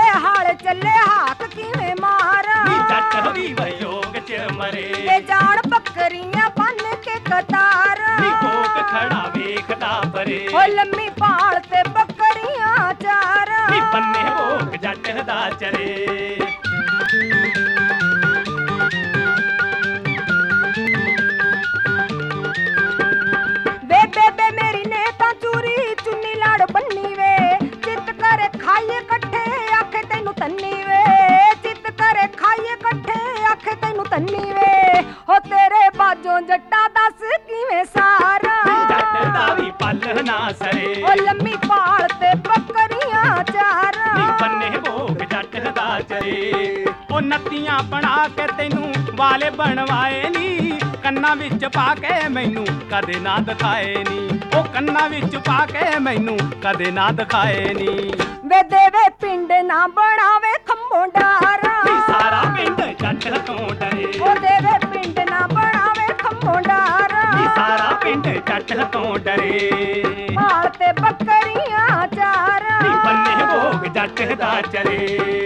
ਵੇਲੇ ਹਾਲ ਚੱਲੇ ਹਾਕ ਕਿਵੇਂ ਮਾਰਾਂ ਨੀ ਜੱਟ ਵੀ ਵਯੋਗ ਚ ਮਰੇ ਤੇ ਜਾਣ ਬੱਕਰੀਆਂ ਬੰਨ ਕੇ ਕਤਾਰਾਂ ਨੀ ਕੋਕ ਖੜਾ ਵੇਖਦਾ ਪਰੇ ਓ ਲੰਮੀ ਭਾਲ ਤੇ ਬੱਕਰੀਆਂ ਚਾਰਾਂ ਨੀ ਬੰਨੇ ਭੋਗ ਜੱਟ ਦਾ ਚਰੇ ਵੇ ਬੇਬੇ ਮੇਰੀ ਨੇ ਤਾਂ ਚੂਰੀ ਚੁੰਨੀ ਲੜ ਬੰਨੀ ਵੇ ਚਿੱਤ ਕਰੇ ਖਾਈਏ ਇਕੱਠੇ ਆਖੇ ਤੈਨੂੰ ਤੰਨੀ ਵੇ ਚਿੱਤ ਕਰੇ ਖਾਈਏ ਇਕੱਠੇ ਆਖੇ ਤੈਨੂੰ ਤੰਨੀ ਵੇ ਹੋ ਤੇਰੇ ਬਾਜੋਂ ਜੱਟਾ ਦੱਸ ਕਿਵੇਂ ਸਾਰਾ ਜੱਟ ਦਾ ਵੀ ਪੱਲ ਨਾ ਸਰੇ ਓ ਲੰਮੀ ਭਾਲ ਤੇ ਬੱਕਰੀਆਂ ਨੀ ਚਾਰਾਂ ਬੰਨੇ ਭੋਗ ਜੱਟ ਦਾ ਚਰੇ ਉਹ ਨੱਤੀਆਂ ਬਣਾ ਕੇ ਤੈਨੂੰ ਵਾਲੇ ਬਣਵਾਏ ਨੀ ਕੰਨਾਂ ਵਿੱਚ ਪਾ ਕੇ ਮੈਨੂੰ ਕਦੇ ਨਾ ਦਿਖਾਏ ਨੀ ਉਹ ਕੰਨਾਂ ਵਿੱਚ ਪਾ ਕੇ ਮੈਨੂੰ ਕਦੇ ਨਾ ਦਿਖਾਏ ਨੀ ਵੇ ਦੇਵੇ ਪਿੰਡ ਨਾ ਬਣਾਵੇ ਖੰਭੋਂ ਡਾਰਾਂ ਨੀ ਸਾਰਾ ਪਿੰਡ ਜੱਟ ਤੋਂ ਡਰੇ ਓ ਦੇਵੇ ਪਿੰਡ ਨਾ ਬਣਾਵੇ ਖੰਭੋਂ ਡਾਰਾਂ ਨੀ ਸਾਰਾ ਪਿੰਡ ਜੱਟ ਤੋਂ ਡਰੇ ਭਾਲ ਤੇ ਬੱਕਰੀਆਂ ਚਾਰਾਂ ਨੀ ਬੰਨੇ ਭੋਗ ਜੱਟ ਦਾ ਚਰੇ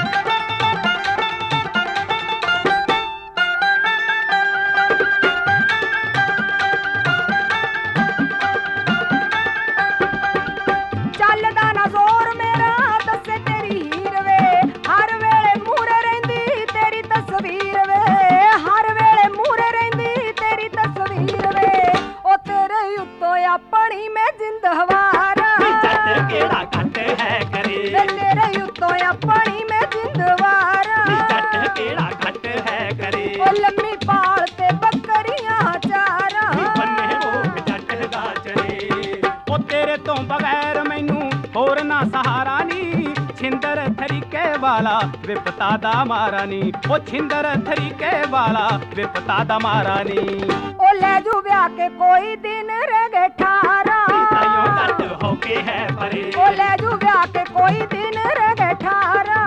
ਚੱਲਦਾ ਨਾ ਜ਼ੋਰ ਮੇਰਾ ਦੱਸੇ ਤੇਰੀ ਹੀਰ ਵੇ ਹਰ ਵੇਲੇ ਮੂਹਰੇ ਰਹਿੰਦੀ ਤੇਰੀ ਤਸਵੀਰ ਵੇ ਹਰ ਵੇਲੇ ਮੂਹਰੇ ਰਹਿੰਦੀ ਤੇਰੀ ਤਸਵੀਰ ਵੇ ਉਹ ਤੇਰੇ ਉੱਤੋਂ ਆਪਣੀ ਮੈਂ ਜਿੰਦ ਹਵਾਰਾਂ ਨੀ ਜੱਟ ਕਿਹੜਾ ਘੱਟ ਹੈ ਕਰੇ ਵੇ ਤੇਰੇ ਉੱਤੋਂ ਆਪਣੀ ਮੈਂ ਜਿੰਦ ਨੀ ਵਾਰਾਂ ਜੱਟ ਕਿਹੜਾ ਘੱਟ ਹੈ ਕਰੇ ਉਹ ਲੰਮੀ ਭਾਲ ਤੇ ਬੱਕਰੀਆਂ ਨੀ ਚਾਰਾਂ ਬੰਨੇ ਭੋਗ ਜੱਟ ਦਾ ਚਰੇ ਉਹ ਤੇਰੇ ਤੋਂ ਬਗੈਰ ਮੈਨੂੰ ਹੋਰ ਨਾ ਸਹਾਰਾ ਨੀ ਛਿੰਦਰ ਤਰੀਕੇ ਵਾਲਾ ਵਿਪਤਾ ਦਾ ਮਾਰਾ ਨੀ ਉਹ ਛਿੰਦਰ ਤਰੀਕੇ ਵਾਲਾ ਵਿਪਤਾ ਦਾ ਮਾਰਾ ਨੀ ਉਹ ਲੈ ਜੂ ਵਿਆਹ ਕੇ ਕੋਈ ਦਿਨ ਰਹਿ ਗਏ 18 ਤਾਈਓ ਜੱਟ ਹੋ ਕੇ ਹੈ ਪਰੇ ਉਹ ਲੈ ਜੂ ਵਿਆਹ ਕੇ ਕੋਈ ਦਿਨ ਰਹਿ ਗਏ 18